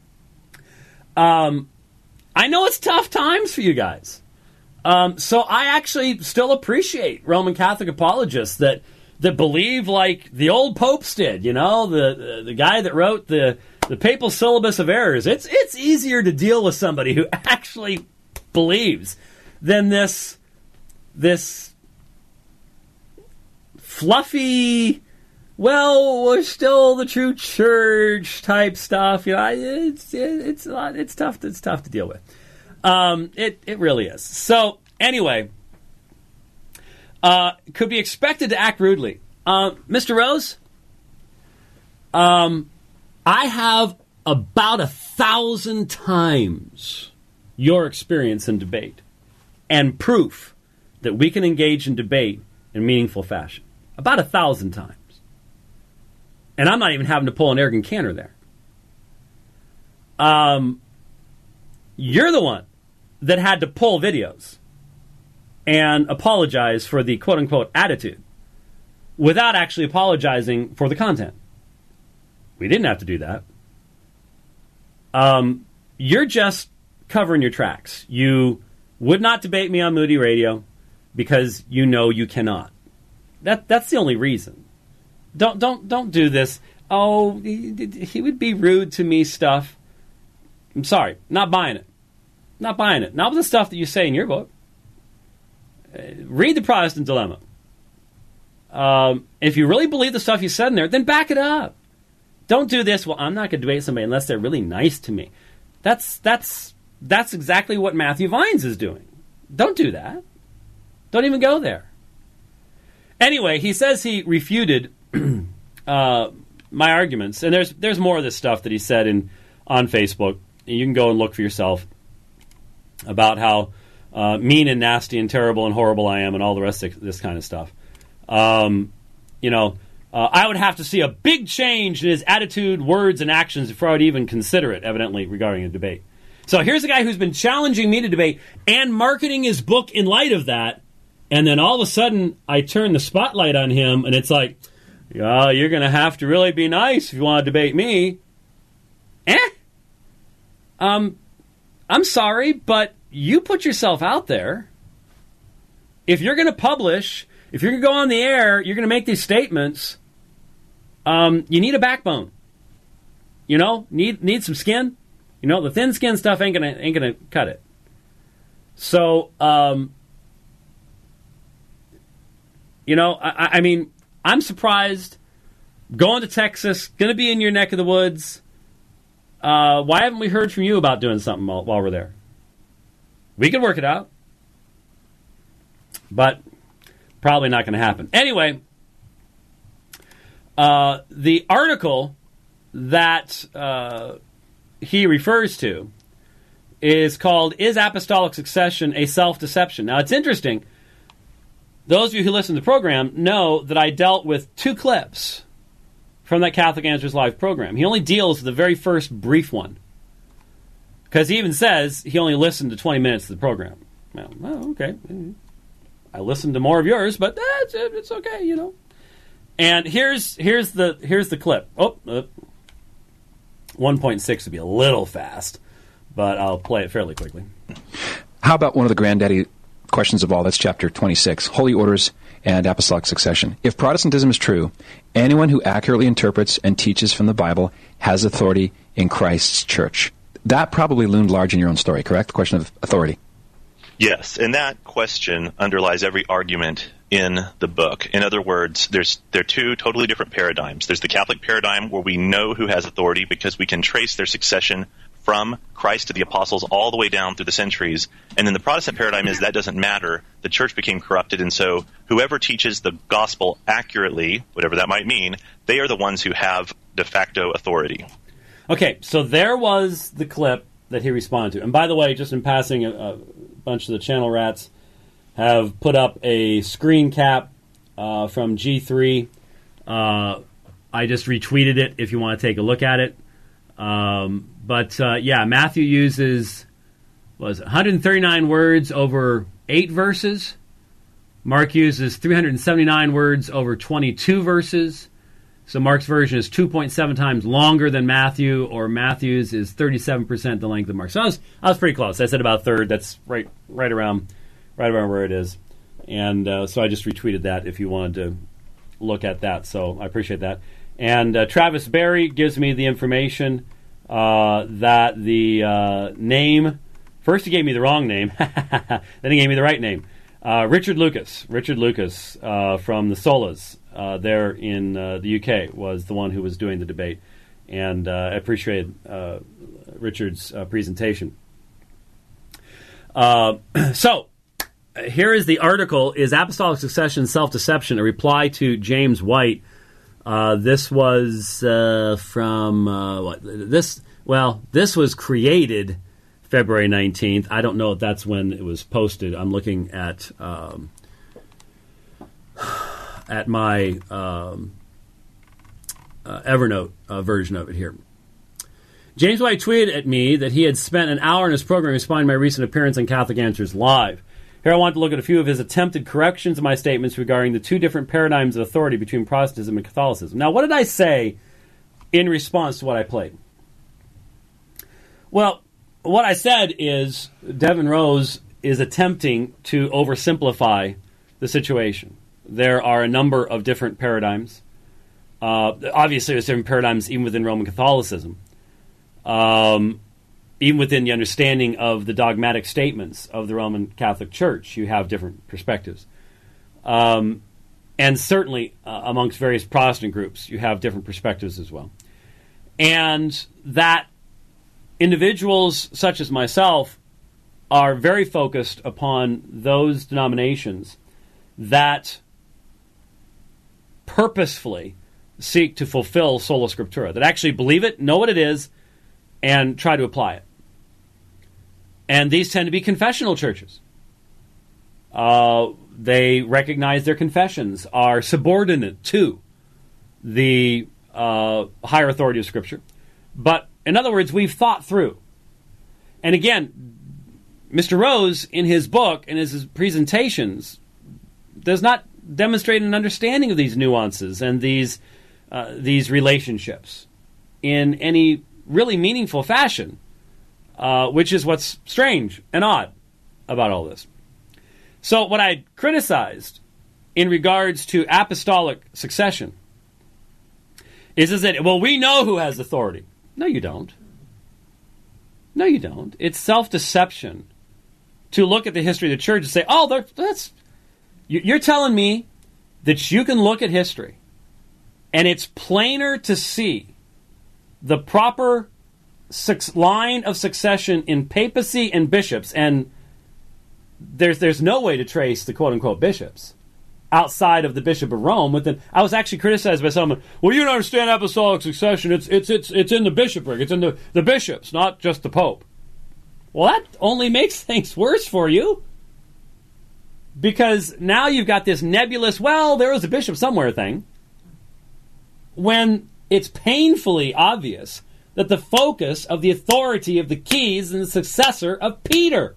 Um, I know it's tough times for you guys. Um, so I actually still appreciate Roman Catholic apologists that that believe like the old popes did. You know, the the, the guy that wrote the the papal syllabus of errors. It's it's easier to deal with somebody who actually believes than this this fluffy, well, we're still the true church type stuff. You know, it's it's a lot. It's tough. It's tough to deal with. Um, it it really is. So anyway, uh, could be expected to act rudely, uh, Mister Rose. Um, I have about a thousand times your experience in debate and proof that we can engage in debate in meaningful fashion. About a thousand times. And I'm not even having to pull an arrogant canner there. Um, you're the one that had to pull videos and apologize for the quote-unquote attitude without actually apologizing for the content. We didn't have to do that. Um, you're just covering your tracks. You would not debate me on Moody Radio because you know you cannot. That that's the only reason. Don't don't don't do this. Oh, he, he would be rude to me stuff. I'm sorry, not buying it. Not buying it. Not with the stuff that you say in your book. Uh, read the Protestant Dilemma. Um, if you really believe the stuff you said in there, then back it up. Don't do this. Well, I'm not going to debate somebody unless they're really nice to me. That's that's that's exactly what Matthew Vines is doing. Don't do that. Don't even go there. Anyway, he says he refuted uh, my arguments, and there's there's more of this stuff that he said in on Facebook. You can go and look for yourself about how uh, mean and nasty and terrible and horrible I am, and all the rest of this kind of stuff. Um, you know, uh, I would have to see a big change in his attitude, words, and actions before I would even consider it, evidently, regarding a debate. So here's a guy who's been challenging me to debate and marketing his book in light of that, and then all of a sudden I turn the spotlight on him, and it's like, yeah, you're going to have to really be nice if you want to debate me. Eh? Um, I'm sorry, but you put yourself out there. If you're going to publish, if you're going to go on the air, you're going to make these statements, um, you need a backbone. You know, need need some skin. You know, the thin skin stuff ain't gonna ain't gonna cut it. So, um, you know, I, I mean, I'm surprised. Going to Texas, going to be in your neck of the woods. Uh, why haven't we heard from you about doing something while, while we're there? We could work it out, but probably not going to happen. Anyway, uh, the article that uh, he refers to is called "Is Apostolic Succession a Self-Deception?" Now, it's interesting. Those of you who listen to the program know that I dealt with two clips from that Catholic Answers Live program. He only deals with the very first brief one, because he even says he only listened to twenty minutes of the program. Well, oh, okay. I listened to more of yours, but that's it. It's okay, you know. And here's here's the here's the clip. Oh, uh, one point six would be a little fast, but I'll play it fairly quickly. How about one of the granddaddy questions of all? That's chapter twenty-six, Holy Orders and Apostolic Succession. If Protestantism is true, anyone who accurately interprets and teaches from the Bible has authority in Christ's church. That probably loomed large in your own story, correct? The question of authority. Yes, and that question underlies every argument in the book. In other words, there's there are two totally different paradigms. There's the Catholic paradigm where we know who has authority because we can trace their succession from Christ to the apostles all the way down through the centuries. And then the Protestant paradigm is that doesn't matter. The church became corrupted, and so whoever teaches the gospel accurately, whatever that might mean, they are the ones who have de facto authority. Okay, so there was the clip that he responded to. And by the way, just in passing, a, a bunch of the channel rats have put up a screen cap uh, from G three. Uh, I just retweeted it if you want to take a look at it. Um, but, uh, yeah, Matthew uses, was it, one hundred thirty-nine words over eight verses. Mark uses three hundred seventy-nine words over twenty-two verses. So Mark's version is two point seven times longer than Matthew, or Matthew's is thirty-seven percent the length of Mark. So I was, I was pretty close. I said about a third. That's right right around right around where it is. And uh, so I just retweeted that if you wanted to look at that. So I appreciate that. And uh, Travis Berry gives me the information uh, that the uh, name, first he gave me the wrong name, then he gave me the right name. Uh, Richard Lucas, Richard Lucas uh, from the Solas uh, there in uh, the U K was the one who was doing the debate. And uh, I appreciate uh, Richard's uh, presentation. Uh, so, here is the article, Is Apostolic Succession Self-Deception? A reply to James White. Uh, this was uh, from, uh, what, this, well, this was created February nineteenth. I don't know if that's when it was posted. I'm looking at um, at my um, uh, Evernote uh, version of it here. James White tweeted at me that he had spent an hour in his program responding to my recent appearance on Catholic Answers Live. Here I want to look at a few of his attempted corrections of my statements regarding the two different paradigms of authority between Protestantism and Catholicism. Now, what did I say in response to what I played? Well, what I said is Devin Rose is attempting to oversimplify the situation. There are a number of different paradigms. Uh, obviously, there's different paradigms even within Roman Catholicism. Um, even within the understanding of the dogmatic statements of the Roman Catholic Church, you have different perspectives. Um, and certainly uh, amongst various Protestant groups, you have different perspectives as well. And that individuals such as myself are very focused upon those denominations that purposefully seek to fulfill sola scriptura, that actually believe it, know what it is, and try to apply it. And these tend to be confessional churches. Uh, they recognize their confessions are subordinate to the uh, higher authority of Scripture. But, in other words, we've thought through. And again, Mister Rose, in his book and his presentations, does not demonstrate an understanding of these nuances and these uh, these relationships in any really meaningful fashion, uh, which is what's strange and odd about all this. So what I criticized in regards to apostolic succession is, is that, well, we know who has authority. No, you don't. No, you don't. It's self-deception to look at the history of the church and say, oh, that's... You're telling me that you can look at history and it's plainer to see the proper six line of succession in papacy and bishops, and there's there's no way to trace the quote-unquote bishops outside of the Bishop of Rome. Within, I was actually criticized by someone, well, you don't understand apostolic succession. It's it's it's it's in the bishopric. It's in the, the bishops, not just the Pope. Well, that only makes things worse for you. Because now you've got this nebulous, well, there was a bishop somewhere thing, when it's painfully obvious that the focus of the authority of the keys is the successor of Peter.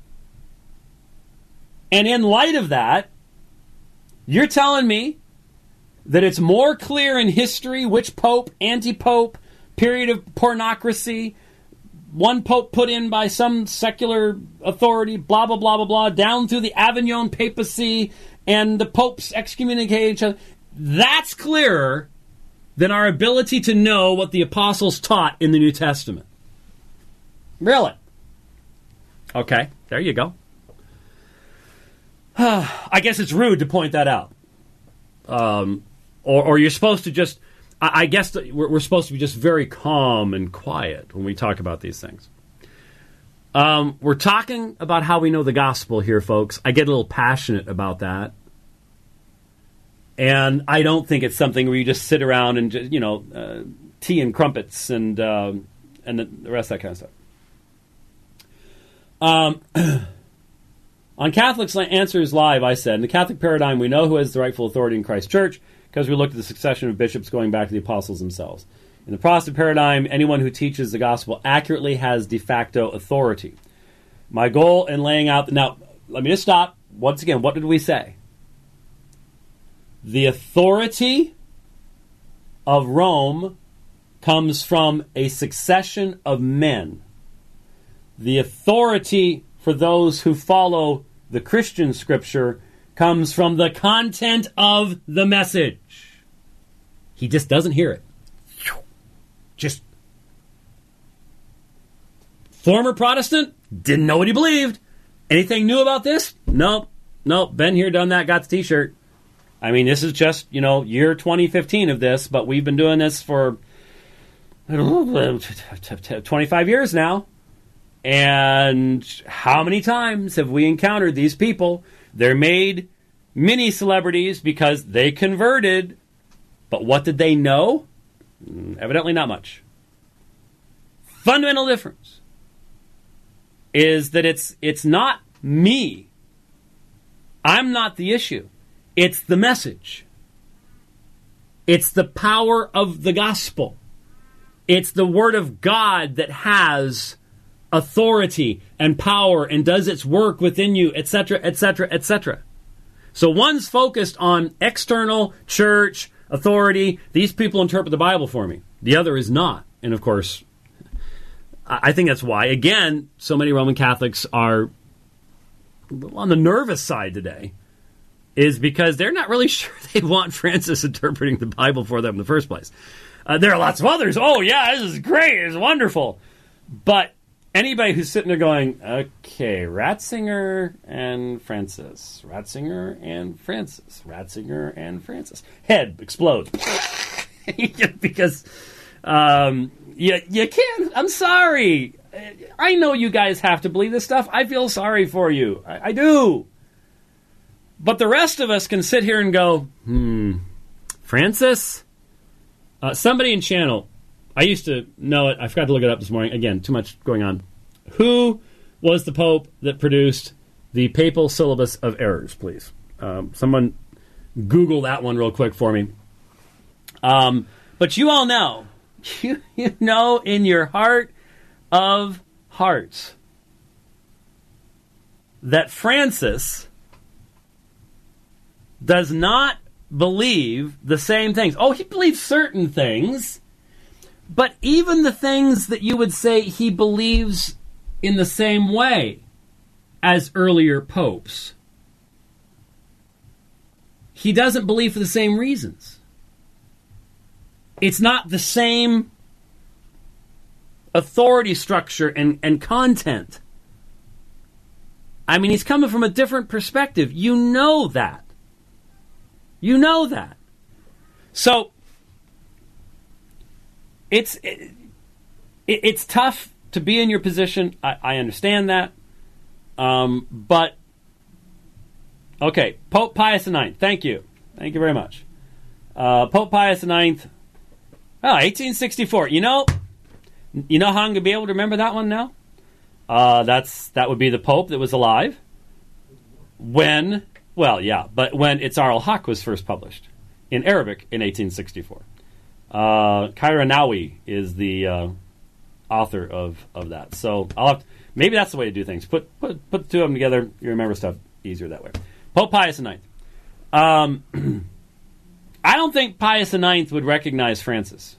And in light of that, you're telling me that it's more clear in history which pope, anti-pope, period of pornocracy, one pope put in by some secular authority, blah, blah, blah, blah, blah, down through the Avignon papacy, and the popes excommunicate each other. That's clearer than our ability to know what the apostles taught in the New Testament. Really? Okay, there you go. I guess it's rude to point that out. Um, or, or you're supposed to just... I guess we're, we're supposed to be just very calm and quiet when we talk about these things. Um, we're talking about how we know the gospel here, folks. I get a little passionate about that. And I don't think it's something where you just sit around and, just, you know, uh, tea and crumpets and uh, and the, the rest of that kind of stuff. Um, on Catholics Answers Live, I said, in the Catholic paradigm, we know who has the rightful authority in Christ's church, because we looked at the succession of bishops going back to the apostles themselves. In the Protestant paradigm, anyone who teaches the gospel accurately has de facto authority. My goal in laying out... Now, let me just stop. Once again, what did we say? The authority of Rome comes from a succession of men. The authority for those who follow the Christian scripture comes from the content of the message. He just doesn't hear it. Just former Protestant, didn't know what he believed. Anything new about this? Nope. Nope. Been here, done that, got the t-shirt. I mean, this is just, you know, year twenty fifteen of this, but we've been doing this for, I don't know, twenty-five years now. And how many times have we encountered these people? They're made mini celebrities because they converted. But what did they know? Evidently not much. Fundamental difference is that it's it's not me. I'm not the issue. It's the message. It's the power of the gospel. It's the word of God that has authority and power and does its work within you, et cetera, et cetera, et cetera. So one's focused on external church authority. These people interpret the Bible for me. The other is not. And of course, I think that's why, again, so many Roman Catholics are on the nervous side today, is because they're not really sure they want Francis interpreting the Bible for them in the first place. Uh, there are lots of others. Oh, yeah, this is great. It's wonderful. But anybody who's sitting there going, okay, Ratzinger and Francis, Ratzinger and Francis, Ratzinger and Francis, head explodes. Because um, you, you can't, I'm sorry. I know you guys have to believe this stuff. I feel sorry for you. I, I do. But the rest of us can sit here and go, hmm, Francis? Uh, somebody in channel, I used to know it. I forgot to look it up this morning. Again, too much going on. Who was the Pope that produced the Papal Syllabus of Errors, please? Um, someone Google that one real quick for me. Um, but you all know, you, you know in your heart of hearts that Francis does not believe the same things. Oh, he believes certain things, but even the things that you would say he believes in the same way as earlier popes, he doesn't believe for the same reasons. It's not the same authority structure and, and content. I mean, he's coming from a different perspective. You know that. You know that. So, it's it, it's tough to be in your position. I, I understand that. Um, but, okay, Pope Pius the Ninth. Thank you. Thank you very much. Uh, Pope Pius the Ninth. Oh, eighteen sixty-four. You know, you know how I'm going to be able to remember that one now? Uh, that's that would be the Pope that was alive when, well, yeah, but when Itzar al-Haq was first published in Arabic in eighteen sixty-four. Uh, Kairanawi is the uh, author of, of that. So I'll have to, maybe that's the way to do things. Put put put the two of them together. You remember stuff easier that way. Pope Pius the Ninth. Um, I don't think Pius the Ninth would recognize Francis.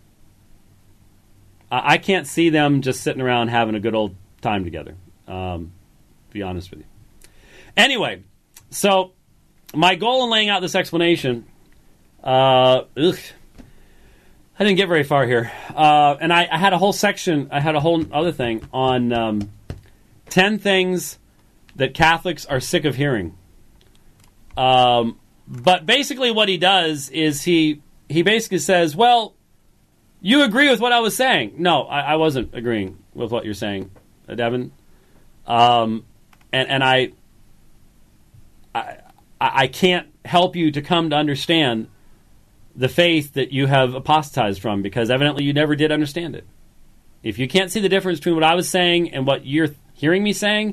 I, I can't see them just sitting around having a good old time together. Um, to be honest with you. Anyway, so my goal in laying out this explanation, uh, ugh, I didn't get very far here, uh, and I, I had a whole section, I had a whole other thing on um, ten things that Catholics are sick of hearing. Um, but basically, what he does is he he basically says, "Well, you agree with what I was saying." No, I, I wasn't agreeing with what you're saying, Devin, um, and and I. I, I can't help you to come to understand the faith that you have apostatized from, because evidently you never did understand it. If you can't see the difference between what I was saying and what you're hearing me saying,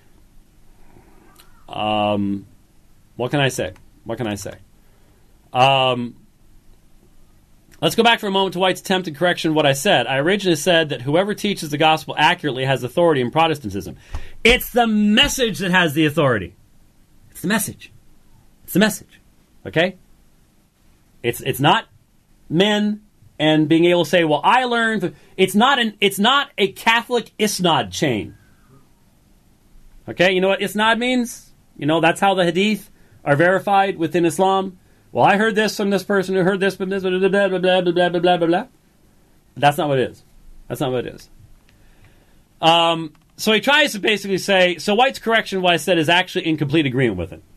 um, what can I say? What can I say? Um, let's go back for a moment to White's attempted correction of what I said. I originally said that whoever teaches the gospel accurately has authority in Protestantism. It's the message that has the authority. It's the message. It's the message. Okay? It's it's not men and being able to say, well, I learned. It's not an it's not a Catholic isnad chain. Okay? You know what isnad means? You know, that's how the hadith are verified within Islam. Well, I heard this from this person who heard this from this, blah, blah, blah, blah, blah, blah, blah, blah, blah, blah. That's not what it is. That's not what it is. Um... So he tries to basically say, so White's correction of what I said is actually in complete agreement with it.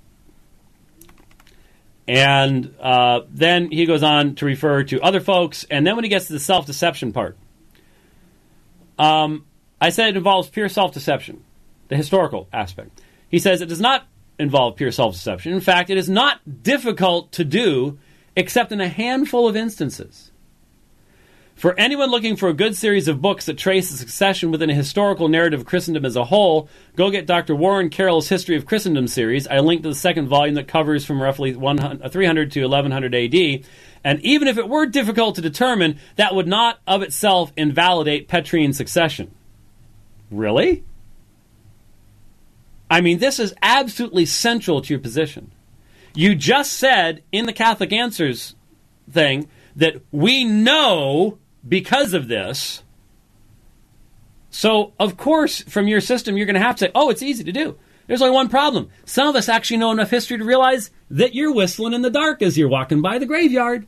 And uh, then he goes on to refer to other folks, and then when he gets to the self-deception part, um, I said it involves pure self-deception, the historical aspect. He says it does not involve pure self-deception. In fact, it is not difficult to do except in a handful of instances. For anyone looking for a good series of books that trace the succession within a historical narrative of Christendom as a whole, go get Doctor Warren Carroll's History of Christendom series. I linked to the second volume that covers from roughly three hundred to eleven hundred A D. And even if it were difficult to determine, that would not of itself invalidate Petrine succession. Really? I mean, this is absolutely central to your position. You just said in the Catholic Answers thing that we know because of this. So, of course, from your system, you're going to have to say, oh, it's easy to do. There's only one problem. Some of us actually know enough history to realize that you're whistling in the dark as you're walking by the graveyard.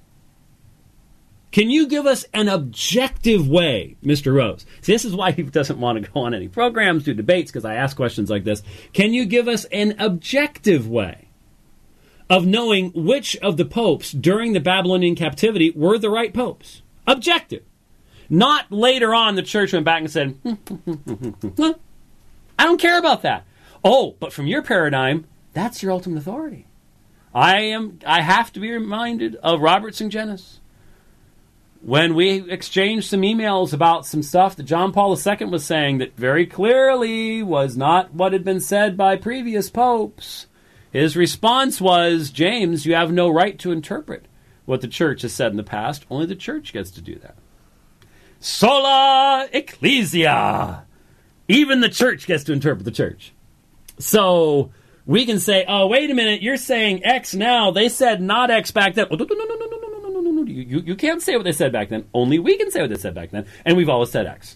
Can you give us an objective way, Mister Rose? See, this is why he doesn't want to go on any programs, do debates, because I ask questions like this. Can you give us an objective way of knowing which of the popes during the Babylonian captivity were the right popes? Objective. Not later on the church went back and said, hmm, hmm, hmm, hmm, I don't care about that. Oh, but from your paradigm, that's your ultimate authority. I am. I have to be reminded of Robert Sungenis. When we exchanged some emails about some stuff that John Paul the Second was saying that very clearly was not what had been said by previous popes, his response was, James, you have no right to interpret what the church has said in the past. Only the church gets to do that. Sola Ecclesia. Even the church gets to interpret the church. So we can say, oh, wait a minute, you're saying X now. They said not X back then. Oh, no, no, no, no, no, no, no, no, no, no, no. You, you, you can't say what they said back then. Only we can say what they said back then. And we've always said X.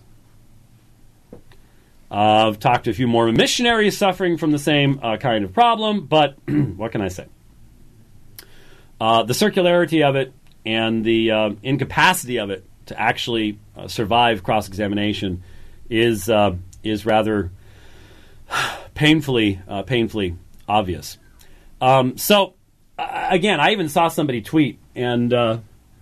Uh, I've talked to a few more missionaries suffering from the same uh, kind of problem, but what can I say? Uh, the circularity of it and the uh, incapacity of it to actually uh, survive cross-examination is uh, is rather painfully uh, painfully obvious. Um, so, uh, again, I even saw somebody tweet, and uh,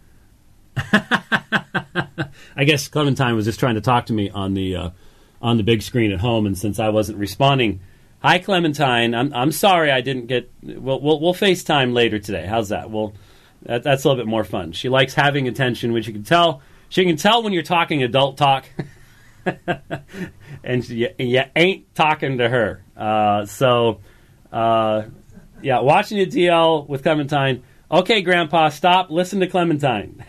I guess Clementine was just trying to talk to me on the uh, on the big screen at home, and since I wasn't responding, hi Clementine, I'm I'm sorry I didn't get. We'll we'll, we'll FaceTime later today. How's that? Well, that, that's a little bit more fun. She likes having attention, which you can tell. She can tell when you're talking adult talk. And you, you ain't talking to her. Uh, so, uh, yeah, watching a D L with Clementine. Okay, Grandpa, stop. Listen to Clementine.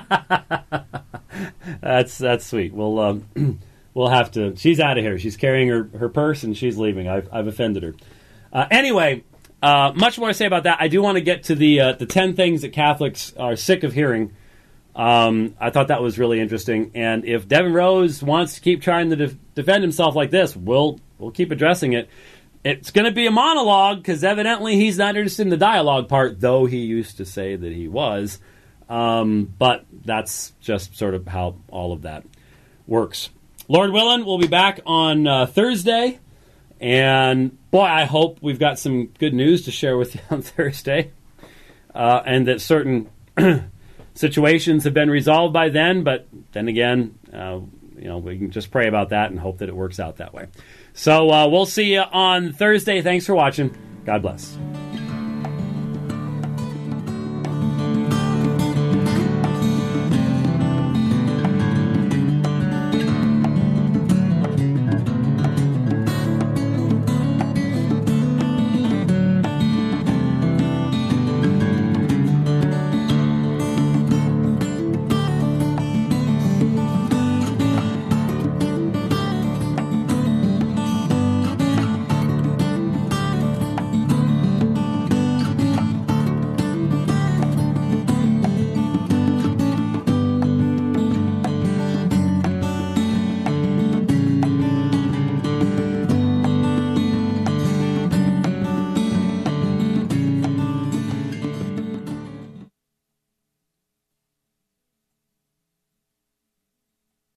that's that's sweet. We'll um, we'll have to. She's out of here. She's carrying her, her purse and she's leaving. I've I've offended her. Uh, anyway, uh, much more to say about that. I do want to get to the uh, the ten things that Catholics are sick of hearing. Um, I thought that was really interesting, and if Devin Rose wants to keep trying to def- defend himself like this, we'll we'll keep addressing it. It's going to be a monologue because evidently he's not interested in the dialogue part, though he used to say that he was. Um, but that's just sort of how all of that works. Lord willing, we'll be back on uh, Thursday, and boy, I hope we've got some good news to share with you on Thursday, uh, and that certain situations have been resolved by then, but then again, uh, you know, we can just pray about that and hope that it works out that way. So uh, we'll see you on Thursday. Thanks for watching. God bless.